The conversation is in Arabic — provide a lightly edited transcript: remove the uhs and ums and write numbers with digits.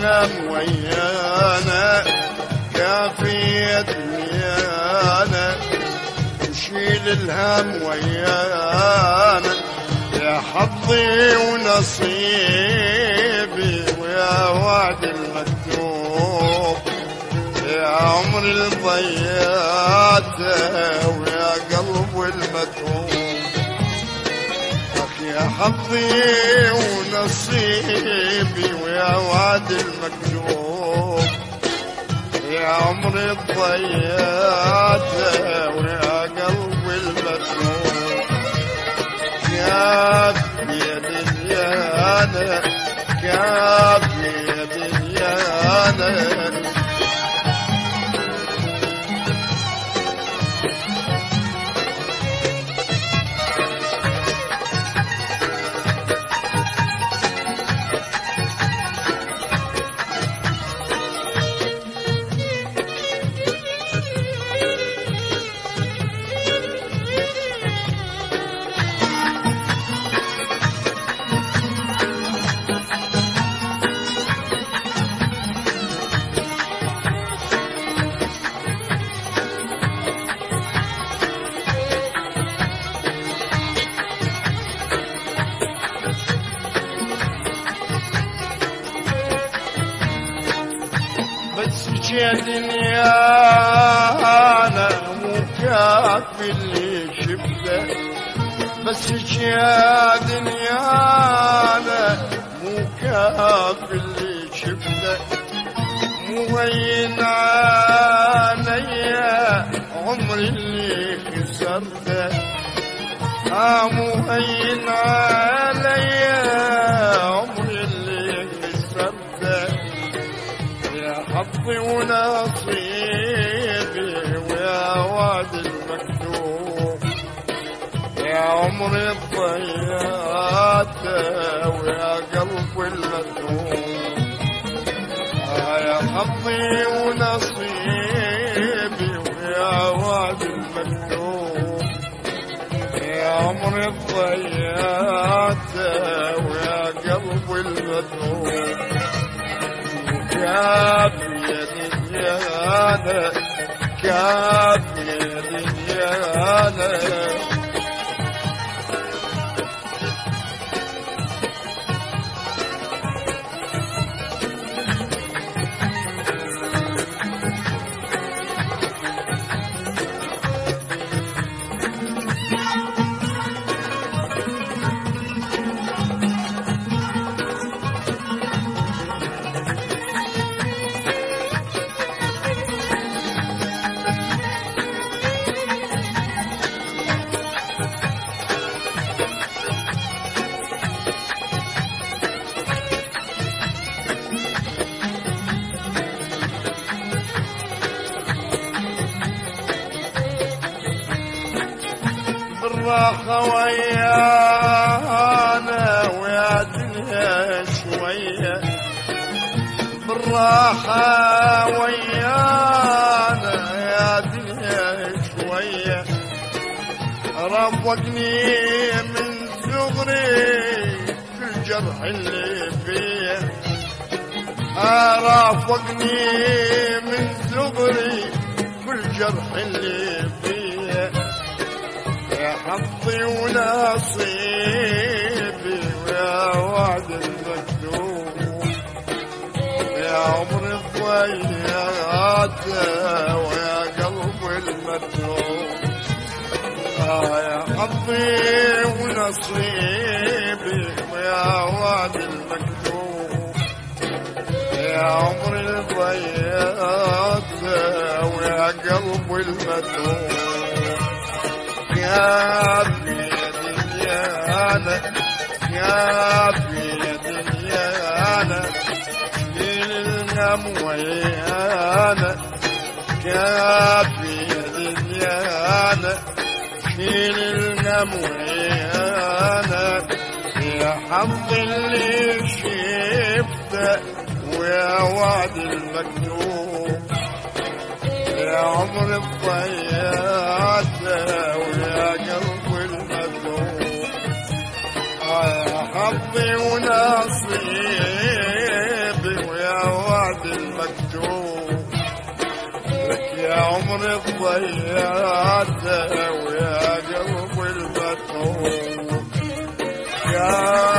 الهم ويانا كافية دنيانا، نشيل الهم ويانا يا حظي ونصيبي ويا وعد المكتوب، يا عمري اللي ضيعته ويا قلب المتعوب. يا حظي ونصيبي ويا وعد المكتوب، يا عمري ضيعته ويا قلب المتعوب. كافي يا دنيانا كافي يا دنيانا، بس يا دنيانا مو كافي اللي شفته، بس يا دنيانا مو كافي اللي شفته، مو هين عليا عمري اللي خسرته، مو هين عليا عمري اللي خسرته، يا حظي ونصيبي ويا وعد المكتوب، يا عمري ضيعته ويا قلب المتعوب. يا حظي ونصيبي ويا وعد المكتوب، يا عمري ضيعته ويا قلب المتعوب. كافي يا دنيانا كافي يا دنيانا، بالراحة ويانا ويا دنيا شوية، بالراحة ويانا يا دنيا شوية، رافقني من صغري كل جرح اللي فيه، رافقني من صغري كل جرح اللي فيه، يا حظي ونصيبي ويا وعد المكتوب، يا عمري ضيعته ويا قلب المتعوب. يا حظي ونصيبي ويا وعد المكتوب، يا عمري ضيعته ويا قلب المتعوب. كافي يا دنيانا كافي يا دنيانا، شيل الهم ويانا كافي يا دنيانا، شيل الهم ويانا، يا حظ اللي شفته ويا وعد المكتوب، يا عمري ضيعته ويا قلب المتعوب. يا حظي ونصيبي ويا ضيعتها ويا قلب المتعوب يا